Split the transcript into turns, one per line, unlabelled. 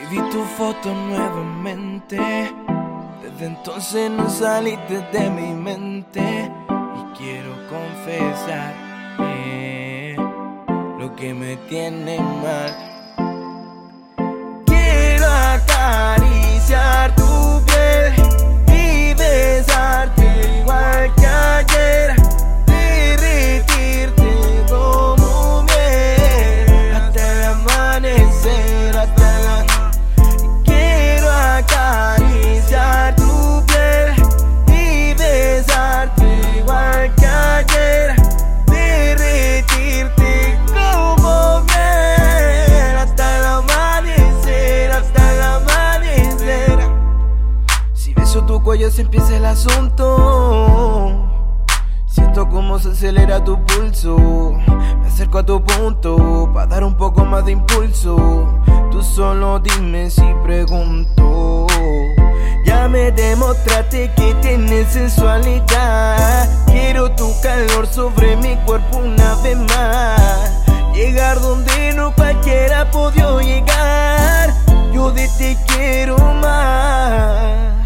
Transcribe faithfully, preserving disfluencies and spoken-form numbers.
vi tu foto nuevamente. Desde entonces no saliste de mi mente. Y quiero confesar eh, lo que me tiene mal. Quiero acariciar tu piel y besarte igual que ayer, derretirte como miel hasta el amanecer, hasta la... Quiero acariciar tu piel y besarte igual que ayer, derretirte como miel hasta el amanecer, hasta el amanecer. Si beso tu cuello se empieza el asunto. Siento como se acelera tu pulso. Me acerco a tu punto para dar un poco más de impulso. Tú solo dime si pregunto. Ya me demostraste que tienes sensualidad. Quiero tu calor sobre mi cuerpo una vez más. Llegar donde no cualquiera ha podido llegar. Yo de ti quiero más.